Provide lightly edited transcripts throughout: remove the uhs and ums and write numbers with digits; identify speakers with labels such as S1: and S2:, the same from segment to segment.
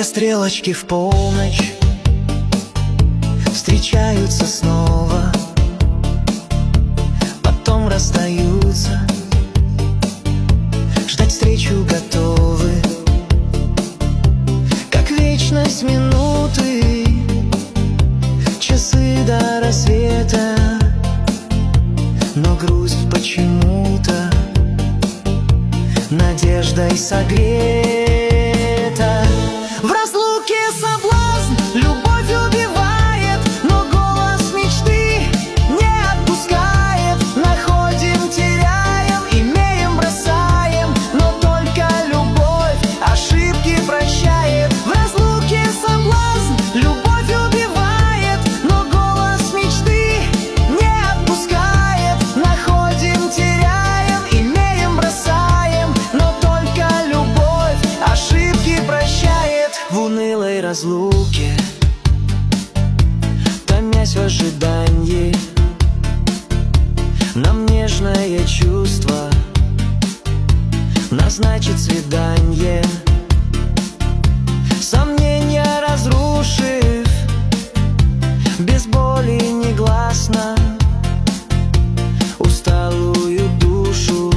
S1: Две стрелочки в полночь встречаются снова, потом расстаются. Ждать встречу готовы, как вечность минуты, часы до рассвета. Но грусть почему-то надеждой согрета. В разлуке соблазн любовь убивает, но голос мечты не отпускает. Находим, теряем, имеем, бросаем, но только любовь ошибки прощает. В разлуке соблазн любовь убивает, но голос мечты не отпускает. Находим, теряем, имеем, бросаем, но только любовь ошибки прощает. В унылой разлуке, томясь в ожидании, нам нежное чувство назначит свидание. Сомнения разрушив, без боли негласно, усталую душу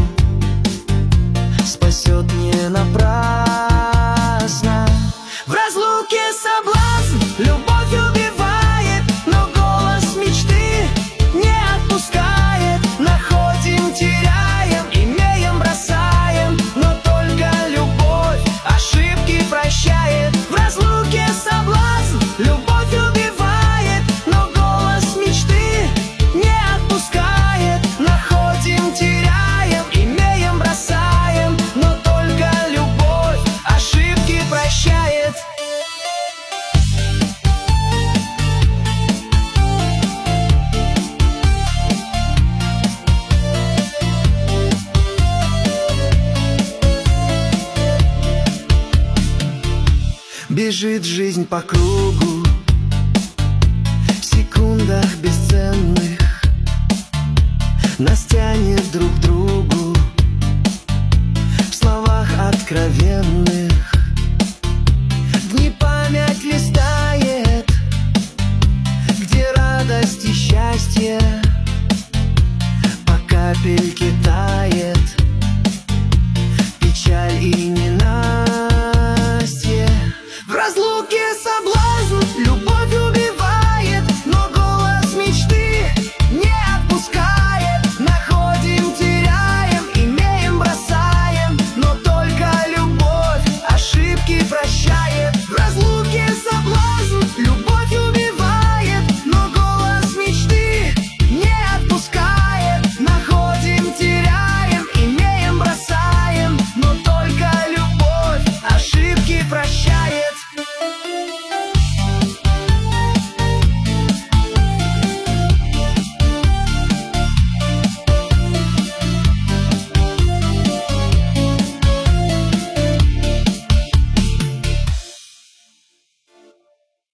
S1: спасет не напрасно. В разлуке соблазн любовь убивает, но голос мечты не отпускает. Находим, теряем, имеем, бросаем, но только любовь ошибки прощает. В разлуке соблазн любовь убивает, но голос мечты не отпускает. Находим, теряем, имеем, бросаем, но только любовь ошибки прощает. Бежит жизнь по кругу, в секундах бесценных нас тянет друг к другу, в словах откровенных. Дни память листает, где радость и счастье по капельке тает, печаль и ненастье. В разлуке соблазн